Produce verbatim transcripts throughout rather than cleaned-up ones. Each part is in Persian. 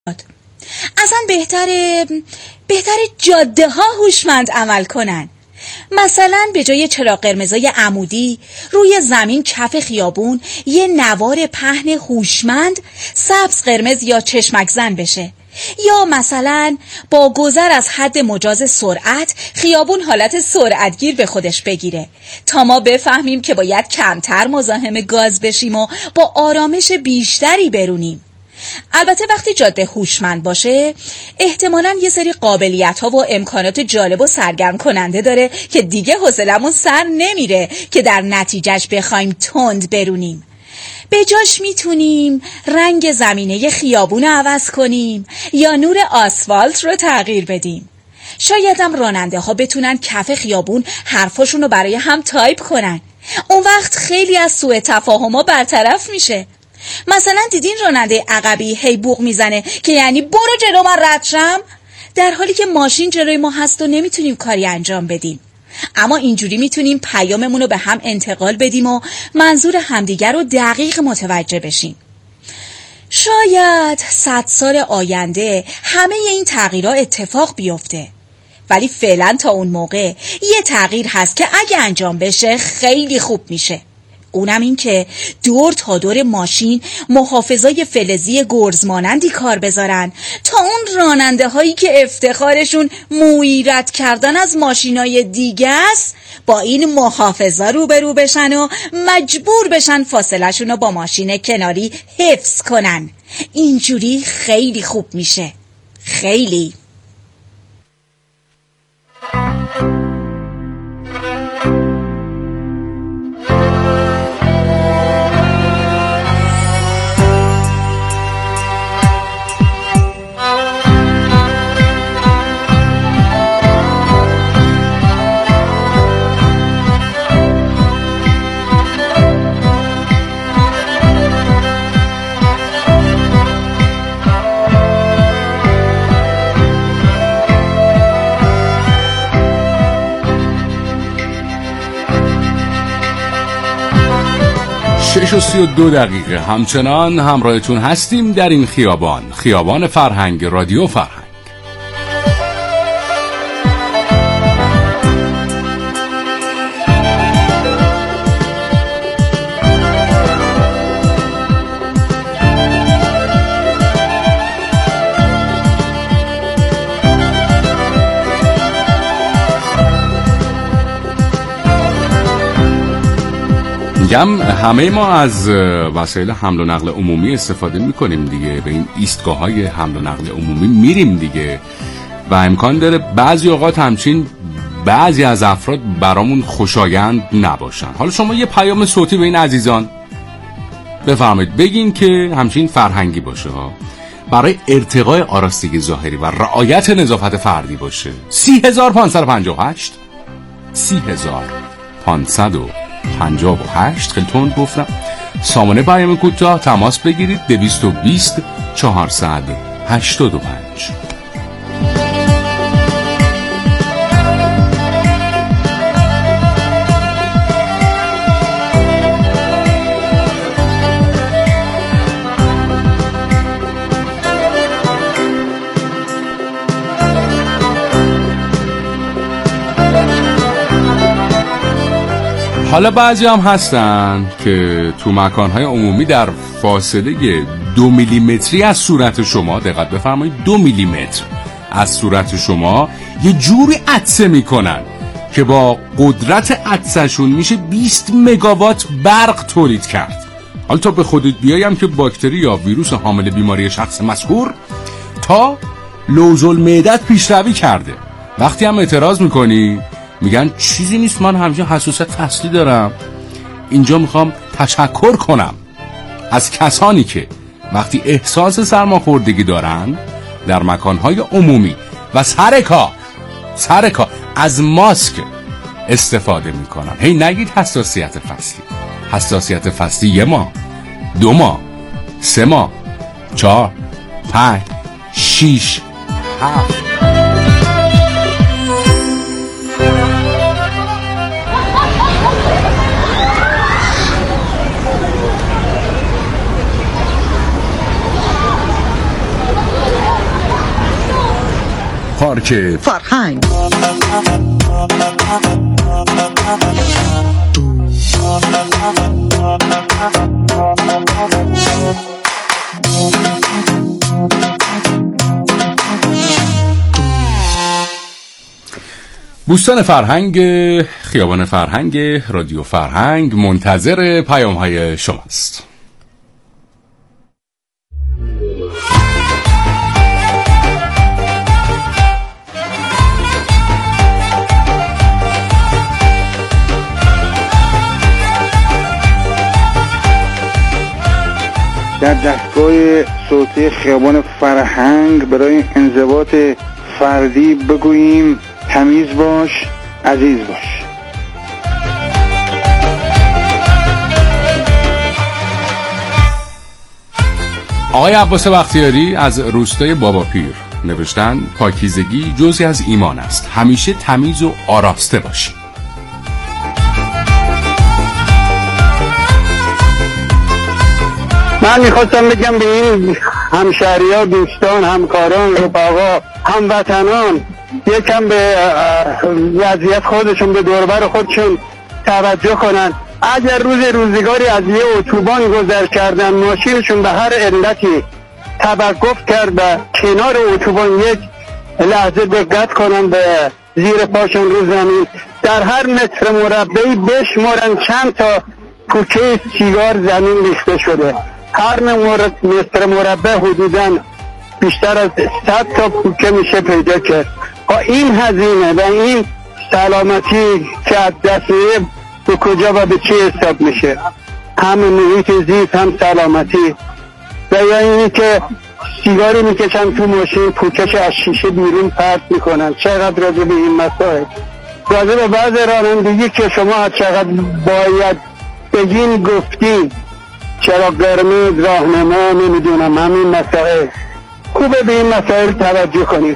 اصلا بهتره بهتره جاده ها هوشمند عمل کنن. مثلا به جای چراغ قرمزای عمودی روی زمین کف خیابون یه نوار پهن هوشمند سبز قرمز یا چشمک زن بشه، یا مثلا با گذر از حد مجاز سرعت خیابون حالت سرعتگیر به خودش بگیره تا ما بفهمیم که باید کمتر مزاحم گاز بشیم و با آرامش بیشتری برونیم. البته وقتی جاده هوشمند باشه احتمالاً یه سری قابلیت‌ها و امکانات جالب و سرگرم کننده داره که دیگه حوصلمون سر نمیره که در نتیجهش بخوایم تند برونیم. به جاش میتونیم رنگ زمینه خیابون رو عوض کنیم یا نور آسفالت رو تغییر بدیم. شاید هم راننده ها بتونن کف خیابون حرفاشون رو برای هم تایپ کنن. اون وقت خیلی از سوء تفاهم‌ها برطرف میشه. مثلا دیدین راننده عقبی هی بوق میزنه که یعنی برو جلو من رد شم، در حالی که ماشین جلوی ما هست و نمیتونیم کاری انجام بدیم. اما اینجوری میتونیم پیاممون رو به هم انتقال بدیم و منظور همدیگر رو دقیق متوجه بشیم. شاید صد سال آینده همه این تغییرها اتفاق بیفته، ولی فعلا تا اون موقع یه تغییر هست که اگه انجام بشه خیلی خوب میشه. اونم این که دور تا دور ماشین محافظای فلزی گرز مانندی کار بذارن تا اون راننده هایی که افتخارشون مویی رد کردن از ماشینای دیگه است با این محافظا روبرو بشن و مجبور بشن فاصله شون رو با ماشین کناری حفظ کنن. اینجوری خیلی خوب میشه، خیلی. شش و سی و دو دقیقه همچنان همراهتون هستیم در این خیابان، خیابان فرهنگ، رادیو فرهنگ. میگم همه ما از وسایل حمل و نقل عمومی استفاده میکنیم دیگه، به این ایستگاه‌های حمل و نقل عمومی میریم دیگه و امکان داره بعضی اوقات همچین بعضی از افراد برامون خوشایند نباشن. حالا شما یه پیام صوتی به این عزیزان بفرمایید بگین که همچین فرهنگی باشه ها، برای ارتقای آرایشی ظاهری و رعایت نظافت فردی باشه. سی هزار پانصد و پنجاه و هشت سی هزار پانصد و پنجاه و هشت خیلی تند گفتم. سامانه پیام کوتاه تماس بگیرید دویست و بیست چهارصد هشتاد و پنج. حالا بعضی هم هستن که تو مکانهای عمومی در فاصله دو میلیمتری از صورت شما، دقت بفرمایید دو میلیمتر از صورت شما یه جوری عطسه میکنن که با قدرت عطسه‌شون میشه بیست مگاوات برق تولید کرد. حالا تا به خودت بیایم که باکتری یا ویروس حامل بیماری شخص مذکور تا لوز المعدت پیشروی کرده. وقتی هم اعتراض میکنی میگن چیزی نیست، من همیشه حساسیت فصلی دارم. اینجا میخوام تشکر کنم از کسانی که وقتی احساس سرماخوردگی دارن در مکانهای عمومی و سرکا سرکا از ماسک استفاده میکنن. هی نگید حساسیت فصلی. حساسیت فصلی یه ماه، دو ماه، سه ماه، چهار، پنج، شیش، هفت. پارک فرهنگ. بوستان فرهنگ، خیابان فرهنگ، رادیو فرهنگ منتظر پیام‌های شماست. در دستگاه صوتی خیابان فرهنگ برای انضباط فردی بگوییم تمیز باش، عزیز باش. آقای عباس بختیاری از روستای باباپیر نوشتن پاکیزگی جزئی از ایمان است، همیشه تمیز و آراسته باشی. من میخواستم بگم به این همشهری‌ها، دوستان، همکاران، رفقا، هموطنان یکم به وضعیت خودشون، به دوربر خودشون توجه کنن. اگر روز روزگاری از یه اتوبان گذر کردن، ماشینشون به هر علتی توقف کرد و کنار اتوبان یک لحظه دقت کنن به زیر پاشون رو زمین، در هر متر مربعی بشمارن چند تا پوکه سیگار زمین ریخته شده. هر متر مربع حدوداً بیشتر از صد تا پوکه میشه پیدا کرد. با این هزینه و این سلامتی که از دست میره به کجا و به چی حساب میشه؟ هم محیط زیست، هم سلامتی. و یا اینی که سیگاری میکشن تو ماشین، پوکش از شیشه بیرون پرت میکنن. چقدر راجع به این مسائل، راجع به بعض رانندگی که شما هر چقدر باید بگین گفتین، چرا قرمز، راهنما، نمیدونم همین مسائل. خوبه به این مسائل توجه کنید.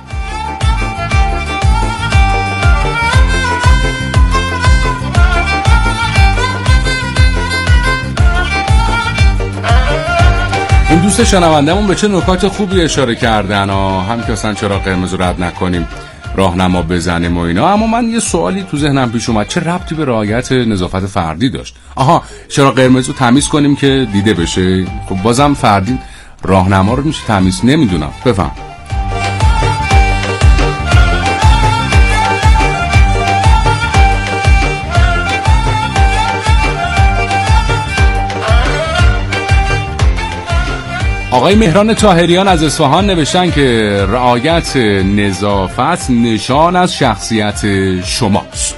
این دوست شنوندمون به چه نکات خوبی اشاره کردن ها. هم که اصلا چرا قرمز رو رد نکنیم، راهنما بزنیم و اینا. اما من یه سوالی تو ذهنم پیش اومد، چه ربطی به رعایت نظافت فردی داشت؟ آها، چرا قرمز رو تمیز کنیم که دیده بشه؟ خب بازم فردی راهنما رو میشه تمیز، نمیدونم، بفهم. آقای مهران طاهریان از اصفهان نوشتن که رعایت نظافت نشان از شخصیت شماست.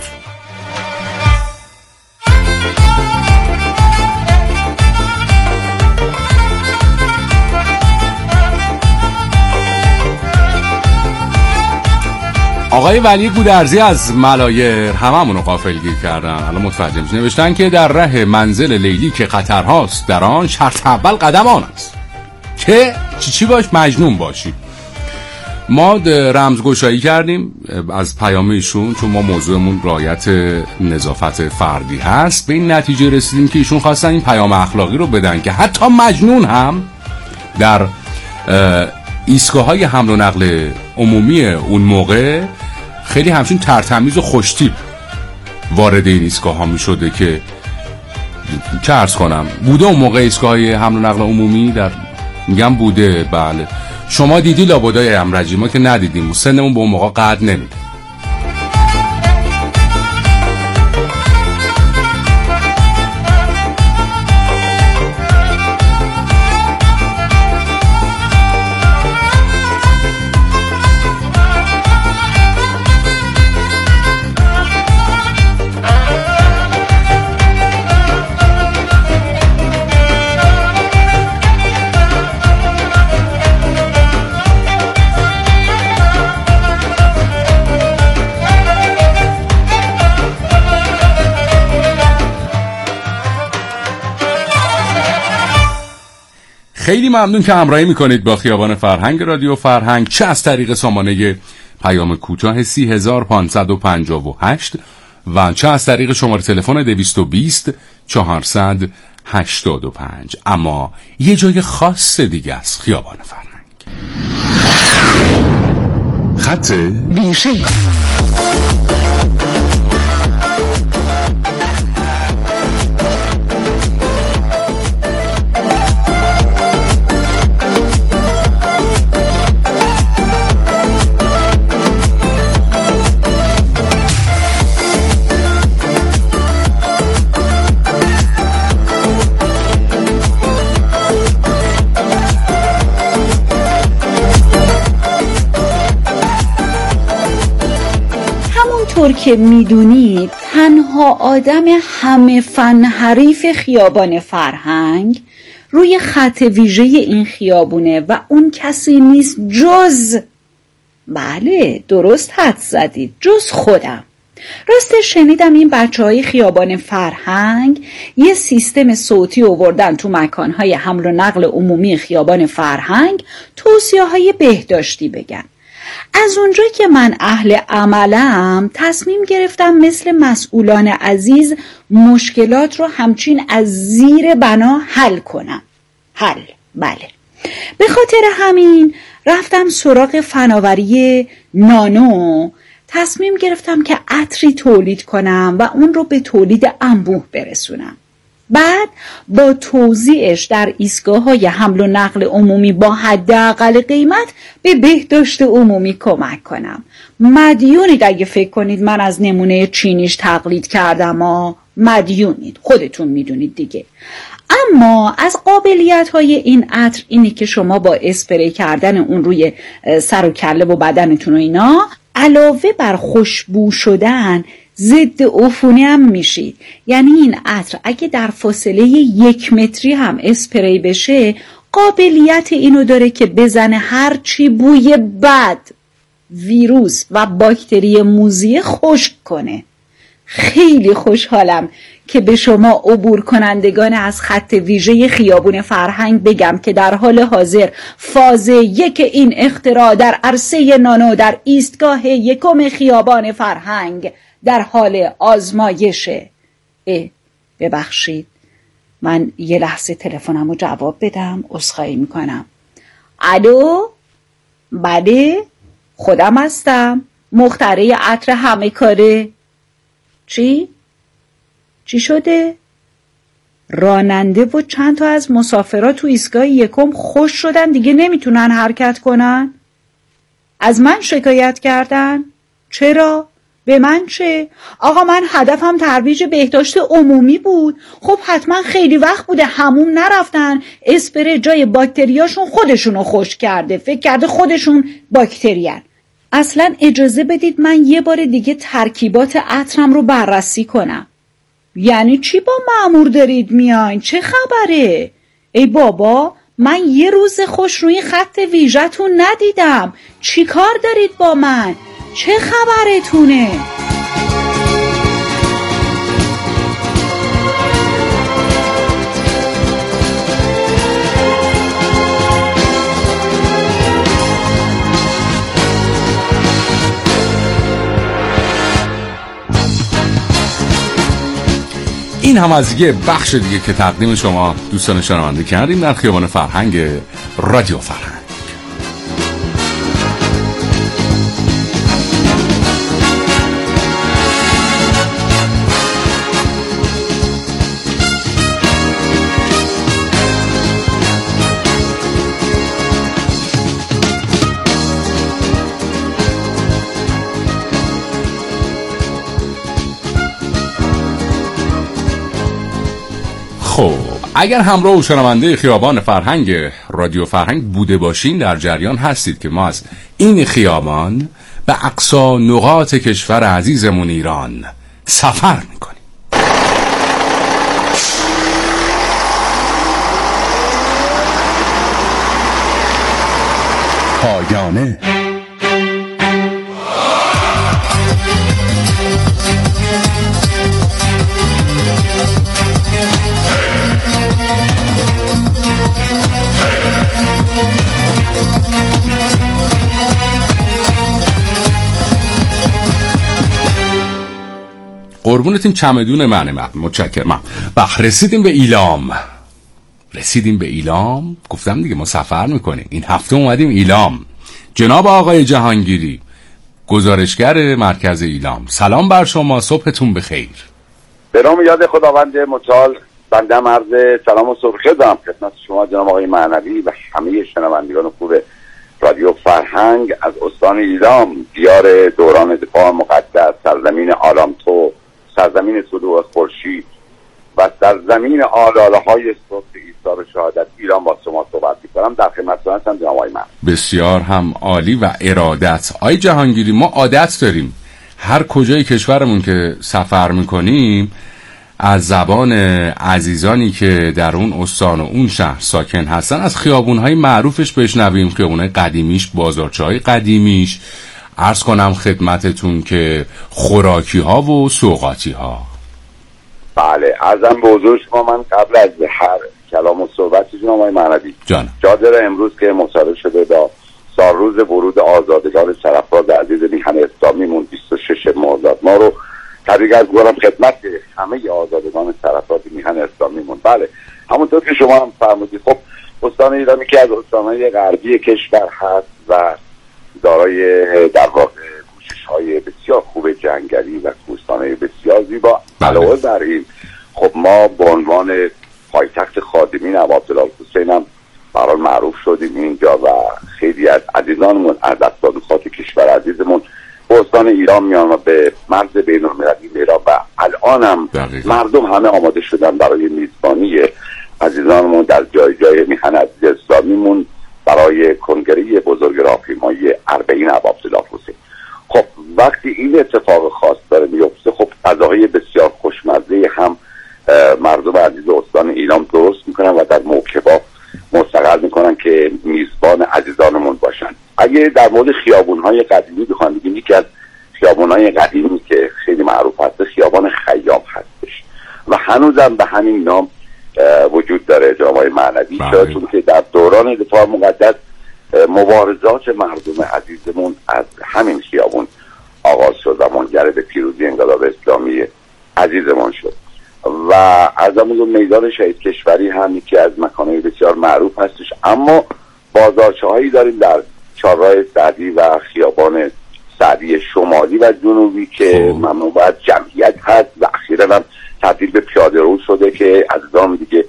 آقای ولی گودرزی از ملایر هممونو غافلگیر کردن، الان متوجه میشین. نوشتن که در ره منزل لیلی که قطرهاست، در آن شرط اول قدم آن است که چی چی باش مجنون باشی. ما رمزگشایی کردیم از پیام ایشون، چون ما موضوعمون رعایت نظافت فردی هست. به این نتیجه رسیدیم که ایشون خواستن این پیام اخلاقی رو بدن که حتی مجنون هم در ایستگاه‌های حمل و نقل عمومی اون موقع خیلی همچون ترتمیز و خوشتیپ وارد این ایستگاه‌ها می‌شده که چه عرض کنم، بوده اون موقع ایستگاه‌های حمل و نقل عمومی در میگم بوده. بله شما دیدی لابدای امرجی، ما که ندیدیم، سنمون به اون موقع قد نمیده. خیلی ممنون که همراهی میکنید با خیابان فرهنگ رادیو فرهنگ، چه از طریق سامانه پیام کوتاه سی هزار پانصد و پنجاه و هشت و چه از طریق شماره تلفن دویست و بیست چهارصد و هشتاد و پنج. اما یه جای خاص دیگه است خیابان فرهنگ. خط ویژه. طور که میدونید تنها آدم همه فن حریف خیابان فرهنگ روی خط ویژه این خیابونه و اون کسی نیست جز، بله درست حد زدید، جز خودم. راستش شنیدم این بچه های خیابان فرهنگ یه سیستم صوتی آوردن تو مکانهای حمل و نقل عمومی خیابان فرهنگ توصیه های بهداشتی بگن. از اونجا که من اهل عملم تصمیم گرفتم مثل مسئولان عزیز مشکلات رو همچین از زیر بنا حل کنم. حل، بله. به خاطر همین رفتم سراغ فناوری نانو، تصمیم گرفتم که عطری تولید کنم و اون رو به تولید انبوه برسونم. بعد با توزیعش در ایستگاه‌های حمل و نقل عمومی با حداقل قیمت به بهداشت عمومی کمک کنم. مدیونید اگه فکر کنید من از نمونه چینیش تقلید کردم، ها مدیونید، خودتون میدونید دیگه. اما از قابلیت‌های این عطر اینه که شما با اسپری کردن اون روی سر و کله و بدنتون و اینا، علاوه بر خوشبو شدن ضد عفونی هم میشید. یعنی این عطر اگه در فاصله یک متری هم اسپری بشه قابلیت اینو داره که بزنه هر چی بوی بد، ویروس و باکتری موذیه خشک کنه. خیلی خوشحالم که به شما عبور کنندگان از خط ویژه خیابون فرهنگ بگم که در حال حاضر فاز یک این اختراع در عرصه نانو در ایستگاه یکم خیابان فرهنگ در حال آزمایشه. اه ببخشید من یه لحظه تلفنمو جواب بدم، عذرخواهی میکنم. الو، بله خودم هستم، مخترع عطر همه کاره. چی؟ چی شده؟ راننده و چند تا از مسافرات تو ایستگاه یکم خوش شدن دیگه نمیتونن حرکت کنن؟ از من شکایت کردن؟ چرا؟ به من چه؟ آقا من هدفم ترویج بهداشت عمومی بود. خب حتما خیلی وقت بوده حموم نرفتن، اسپری جای باکتریاشون خودشونو خوش کرده، فکر کرده خودشون باکتریان. اصلا اجازه بدید من یه بار دیگه ترکیبات عطرم رو بررسی کنم. یعنی چی با مأمور دارید میاین؟ چه خبره؟ ای بابا من یه روز خوش روی خط ویژه‌تون ندیدم. چی کار دارید با من؟ چه خبرتونه؟ این هم از یه بخش دیگه که تقدیم شما دوستان شنونده کردیم در خیابان فرهنگ رادیو فرهنگ. خب اگر همراه و شنونده خیابان فرهنگ رادیو فرهنگ بوده باشین در جریان هستید که ما از این خیابان به اقصا نقاط کشور عزیزمون ایران سفر میکنیم. پایانه قربونتون چمدون منه. من متشکرم. بخ رسیدیم به ایلام. رسیدیم به ایلام. گفتم دیگه ما سفر میکنیم. این هفته اومدیم ایلام. جناب آقای جهانگیری گزارشگر مرکز ایلام. سلام بر شما، صبحتون بخیر. به نام یاد خداوند متعال بنده عرض سلام و صبح خیر دارم خدمت شما جناب آقای معنوی و همه شنوندگان خوب رادیو فرهنگ از استان ایلام، دیار دوران دفاع مقدس، سرزمین آلامتو، سرزمین طلوع خورشید و سرزمین آلاله های صبح ایثار شهادت ایران با شما صحبت می‌کنم. در خدمتتون هستم جناب آقای معنوی. بسیار هم عالی و ارادت. آقای جهانگیری، ما عادت داریم هر کجای کشورمون که سفر میکنیم از زبان عزیزانی که در اون استان و اون شهر ساکن هستن از خیابونهای معروفش بشنویم، خیابونهای قدیمیش، بازارچه‌های قدیمیش. عرض کنم خدمتتون که خوراکی ها و سوغاتی ها. بله، عرضم به حضور شما من قبل از هر کلام و صحبتی جناب آقای معنوی جا داره امروز که مصادره شده با سال روز ورود آزادگان سرافراز عزیز میهن اسلامیمون بیست و شش مرداد ما رو تبریک از گفتم خدمت همه آزادگان سرافراز میهن اسلامیمون. بله، همونطور که شما هم فرمودید، خب استان ایرانی که از استانهای غربی کشور هست و دارای در واقع پوشش‌های بسیار خوب جنگلی و کوهستان‌های بسیار زیبا، علاوه بر این خب ما به عنوان پایتخت خادمین ابا عبدالحسین هم برای معروف شدیم اینجا و خیلی از عزیزانمون از اقتصاد کشور عزیزمون به استان ایران میان و به مرز بین‌المللی میرن و الان هم مردم همه آماده شدن برای میزبانی عزیزانمون در جای جای میهن عزیز اسلامیمون برای کنگره بزرگ راهپیمایی اربعین ابا عبدالحسین. خب وقتی این اتفاق خاص داره میفته، خب غذاهای بسیار خوشمزه هم مردم عزیز استان ایران درست میکنن و در موکبا مستقر میکنن که میزبان عزیزانمون باشن. اگه در مورد خیابونهای قدیمی بخوام بگیم، یکی از خیابونهای قدیمی که خیلی معروف هست خیابان خیام هستش و هنوزم به همین نام وجود داره جناب آقای معنوی، چون که در دوران دفاع مقدس مبارزات مردم عزیزمون از همین خیابون آغاز شد و منجر به پیروزی انقلاب اسلامی عزیزمون شد و از همون میدان شهید کشوری هم یکی از مکانهای بسیار معروف هستش. اما بازارچه هایی داریم در چهارراه سعدی و خیابان سعدی شمالی و جنوبی که ممنوع باید جمعیت هست و اخیراً هم تبدیل به پیاده رو شده که عزیزان دیگه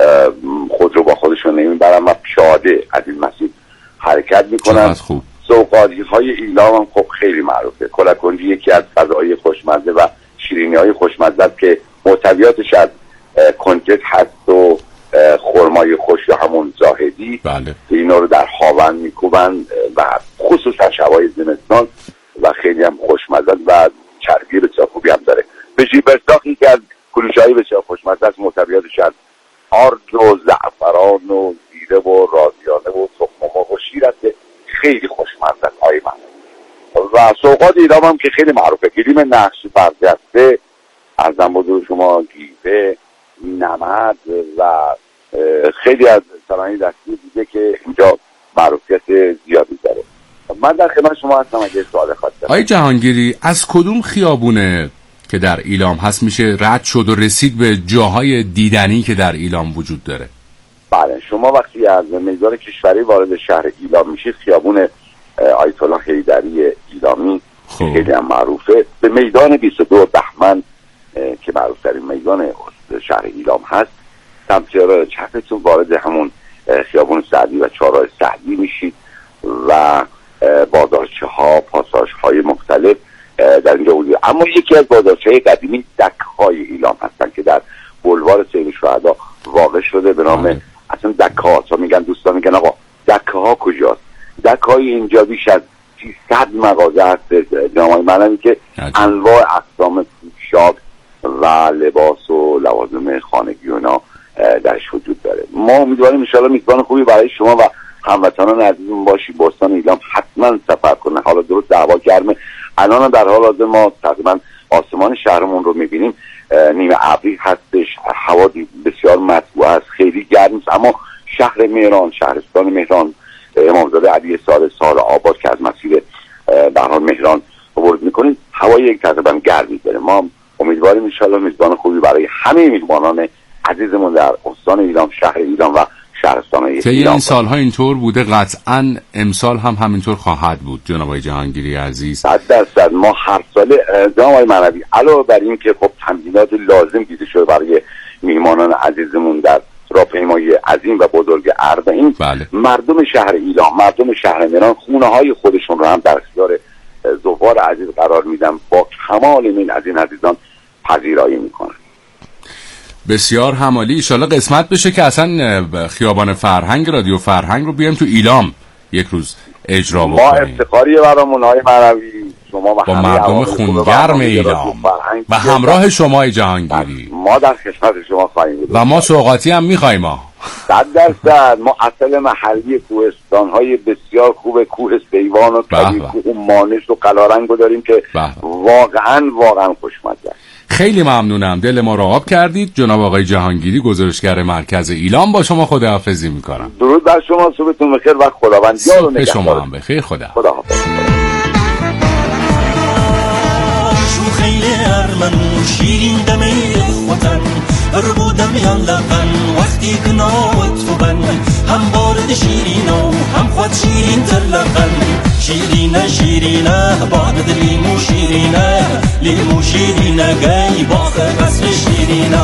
خود رو با خودشون نمیبرن و پیاده از این مسیر حرکت میکنن. سوغاتی های ایلام هم خب خیلی معروفه. کلکنجی یکی از غذاهای خوشمزه و شیرینی های خوشمزه که محتویاتش از کنجد هست و خرمای خوش یا همون زاهدی. بله. اینا رو در هاون میکوبن و خصوصا شبای زمستان و خیلی هم خوشمزه و چربی بسیار خوبی هم داره. بشیبرساخی که از کلوشه‌های بسیار خوشمزه است، محتویاتش از آرد و زعفران و زیره و رازیانه و تخم مرغ و شیر است که خیلی خوشمزه است آقای من. و سوغات ایران هم که خیلی معروفه، گلیم نقش برجسته، ارزم بزرگ شما گیوه، نمد و خیلی از صنایع دستی دیگه که اینجا معروفیت زیادی داره. من در خدمت شما هستم اگه سوال خواستید. آقای جهانگیری، از کدوم خیابونه که در ایلام هست میشه رد شد و رسید به جاهای دیدنی که در ایلام وجود داره؟ بله، شما وقتی از میدان کشوری وارد شهر ایلام میشید، خیابون آیت الله حیدری ایلامی خوب. خیلی هم معروفه، به میدان بیست و دو بهمن که معروف ترین میدان شهر ایلام هست سمت چپتون وارد همون خیابون سعدی و چهارراه سعدی میشید و بازارچه ها، پاساژ های مختلف در اینجا وجود. اما یکی از بازارچه های قدیمی دک های ایلام هستن که در بولوار سید شهدا واقع شده به نام اصلا دک ها. تا میگن دوستان میگن آقا دک ها کجاست؟ دک های اینجا بیش از سیصد مغازه هست جناب معنوی که انواع اقسام پوشاک و لباس و لوازم خانگی و اینا درش وجود داره. ما امیدواریم ان شاءالله میزبان خوبی برای شما و هموطنان عزیزمون باشی. بستان ایلام حتما سفر کنه. حالا درست هوا گرمه، الان در حال حاضر ما تقریبا آسمان شهرمون رو میبینیم نیمه ابری هستش، هوا بسیار مطبوع است، خیلی گرم است، اما شهر مهران، شهرستان مهران، امامزاده علی سال سال آباد که از مسیر به حال مهران عبور میکنیم، هوای یک تقریبا گرمی داره. ما امیدواریم ان شاءالله میزبان خوبی برای همه میزبانان عزیزمون در استان ایلام، شهر ایلام و شهرستان‌های طی این سال‌ها اینطور بوده، قطعاً امسال هم همینطور خواهد بود جناب آقای جهانگیری عزیز. صد درصد ما هر سال جناب آقای معنوی علاوه بر این که خب تمهیدات لازم دیده شده برای میهمانان عزیزمون در راهپیمایی عظیم و بزرگ اربعین، بله. مردم شهر ایلام، مردم شهر مهران خونه‌های خودشون رو هم در اختیار زوار عزیز قرار میدن، با کمال میل از این عزیزان پذیرایی میکنن. بسیار همالی. ایشالا قسمت بشه که اصلا خیابان فرهنگ، رادیو فرهنگ رو بیایم تو ایلام یک روز اجرا بکنیم. ما افتخاریه برامون های معنوی، شما با مردم خونگرم ایلام و همراه شما جهانگیری ما در خدمت شما خواهیم بود و ما سوغاتی هم میخوایم. ما صد درصد ما اصل محلی کوهستان های بسیار خوب، کوه سیوان و کبیر، کوه مانش و قلارنگ رو داریم که واقعا واقعا خوشمزه. خیلی ممنونم، دل ما رو آب کردید. جناب آقای جهانگیری، گزارشگر مرکز ایلام، با شما خداحافظی میکنم. درود بر شما، صبحتون بخیر و خداوند یار و نگهدار شما هم بخیر. خدا خداحافظ. خیلی ارمن شیرین دمی وطن بر بودم یالقن وقتی کنات و بن هم بارد شیرین و هم خود شیرین تلقن شیرینه شیرینه بارد لیمو شیرینه لیمو شیرینه گی باخ قصر شیرینه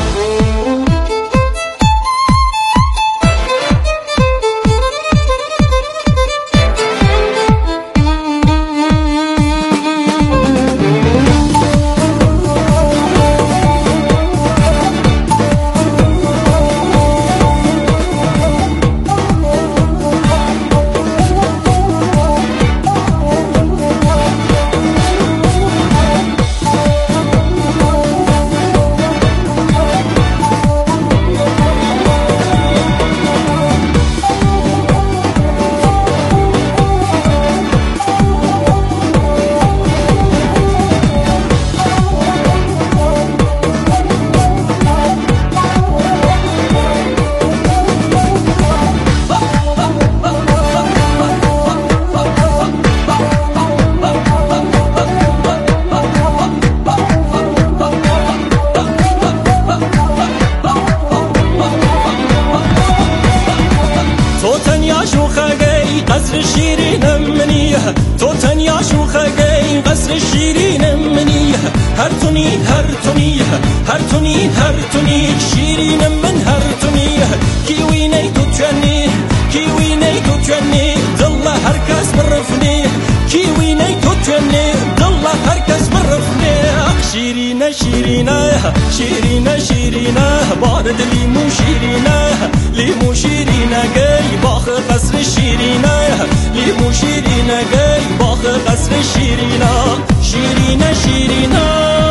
شیرینه شیرینه بارد لیمو شیرینه لیمو شیرینه گی باخ قصر شیرینه لیمو شیرینه گی باخ قصر شیرینه شیرینه شیرینه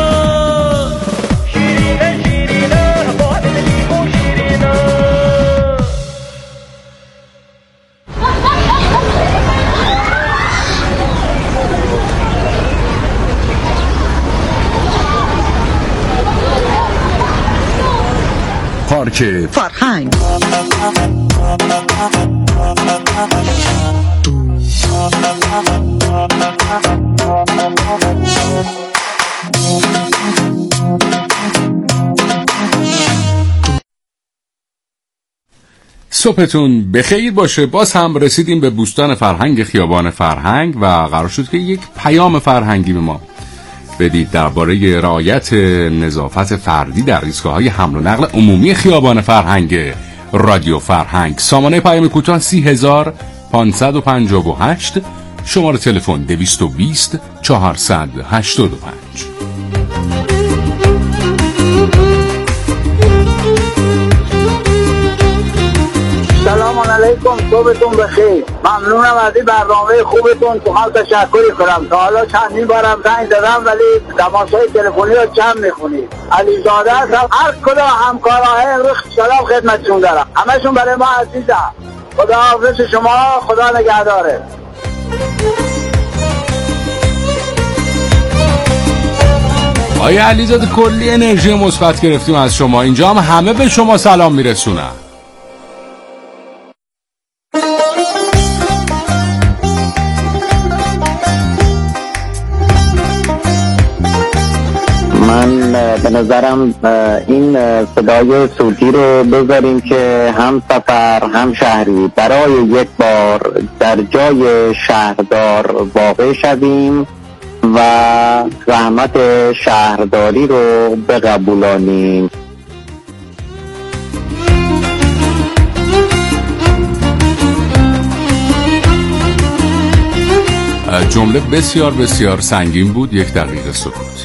شیرینه شیرینه بارد لیمو شیرینه. پارک فرهنگ صبحتون بخیر باشه. باز هم رسیدیم به بوستان فرهنگ، خیابان فرهنگ، و قرار شد که یک پیام فرهنگی به ما بدید درباره رعایت نظافت فردی در ایستگاه‌های حمل و نقل عمومی خیابان فرهنگ رادیو فرهنگ. سامانه پیام کوتاه سی هزار پانصد و پنجاه و هشت، شماره تلفن دویست و بیست چهارصد هشتاد و پنج. سلام علیکم، صبحتون بخیر. ممنونم از این برنامه خوبتون. تو هم تشکری کنم. تا حالا چندین بارم زنگ زدم ولی تماسهای تلفنی رو کم میخونید. علیزاده هستم. هر کدام همکارای امروز سلام خدمتتون دارم. همشون برای ما عزیزم. خدا حافظ شما، خدا نگهداره. آیا علیزاده کلی انرژی مثبت گرفتیم از شما. اینجا هم همه به شما سلام میرسونن. من به نظرم این صدای صوتی رو بذاریم که هم سفر هم شهری برای یک بار در جای شهردار واقع شویم و زحمت شهرداری رو بقبولانیم. جمله بسیار بسیار سنگین بود. یک دقیقه سکوت.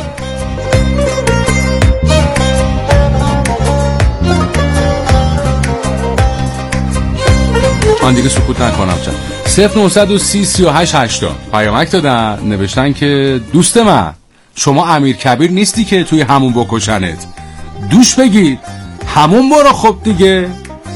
من دیگه سکوت نکنم. چند صفر نهصد و سی سی و هشت هشتاد پیامک دادن، نوشتن که دوست من شما امیر کبیر نیستی که توی همون بکشنت، دوش بگیر همون برو. خب دیگه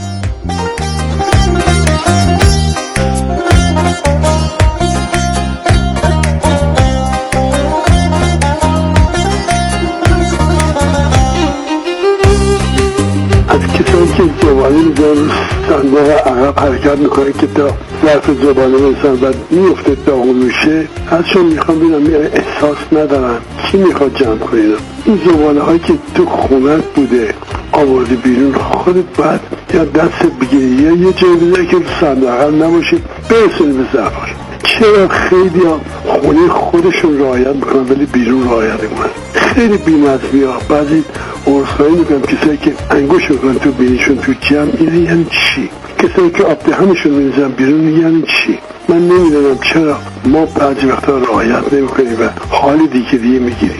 که زبانه میزن صندوق عقب حرکت میکنه که تا ظرف زبانه میزن و میفته داغون میشه. ازشون میخوام ببینم احساس ندارن کی میخواد جمع کنیدم این زبانه هایی که تو خونت بوده آوردی بیرون، خودت باید یا دست بگیری یا یه جایی بذاری که صندوق عقب نباشید برسونی به ظرفاش. چرا خیلی ها خونه خودشون رعایت میکنن ولی بیرون رعایت میکنن؟ خیلی بی‌نظمی ها. بعضی عرضخواهی میکنم کسایی که انگوش میکنن تو بینیشون تو جمع، این یعنی چی؟ کسایی که آب دهنشون میریزن بیرون یعنی چی؟ من نمیدونم چرا ما بعضی وقتا رعایت نمیکنیم و حالی دیگه دیگه میگیریم.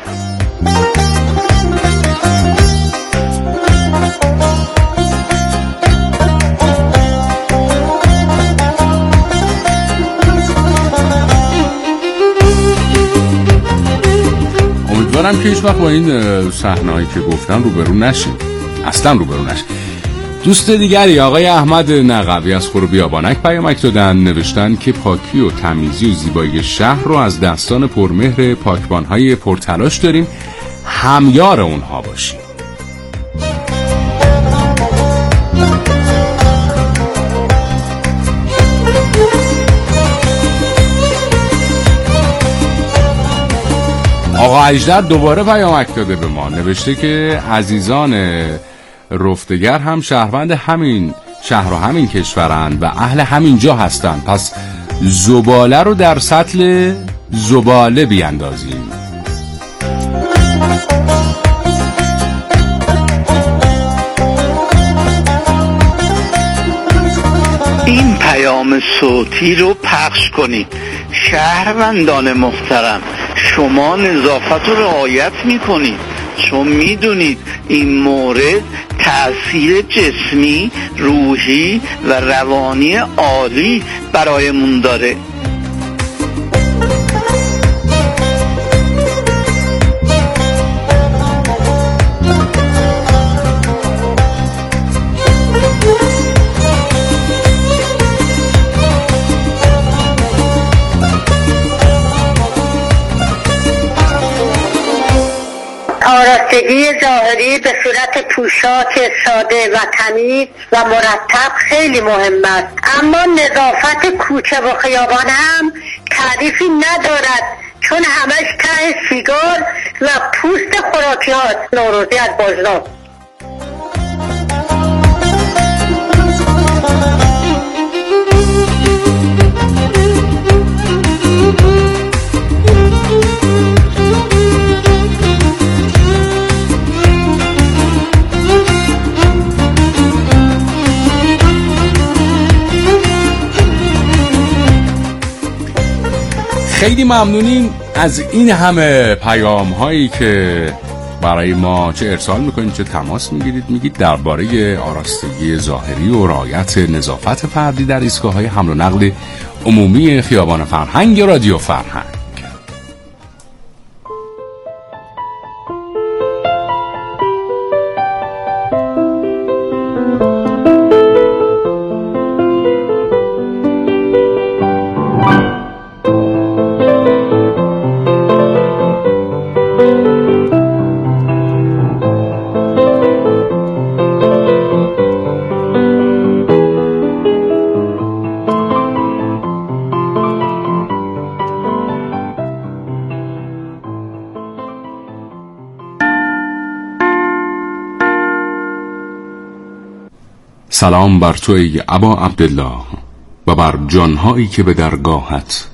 امیدوارم که هیچ وقت با این صحنه‌ای که گفتن روبرو نشیم، اصلا روبرو نشیم. دوست دیگری آقای احمد نقوی از خور بیابانک پیامک دادن، نوشتن که پاکی و تمیزی و زیبایی شهر رو از دستان پرمهر پاکبان‌های پرتلاش داریم، همیار اونها باشیم. آقا اجدر دوباره پیامک داده به ما، نوشته که عزیزان رفتگر هم شهروند همین شهر و همین کشورن و اهل همین جا هستن، پس زباله رو در سطل زباله بیاندازیم. این پیام صوتی رو پخش کنید. شهروندان محترم، شما نظافت رو رعایت میکنید چون میدونید این مورد تأثیر جسمی، روحی و روانی عالی برایمون داره. آراستگی ظاهری به صورت پوشاک ساده و تمیز و مرتب خیلی مهم است، اما نظافت کوچه و خیابان هم تعریفی ندارد چون همش ته سیگار و پوست خوراکی هاست. نوروزی از بازنام. خیلی ممنونیم از این همه پیام هایی که برای ما چه ارسال میکنید چه تماس میگیرید. میگید درباره آراستگی ظاهری و رعایت نظافت فردی در ایستگاه‌های حمل و نقل عمومی خیابان فرهنگ یا رادیو فرهنگ. سلام بر تو ای ابا عبدالله و بر جانهایی که به درگاهت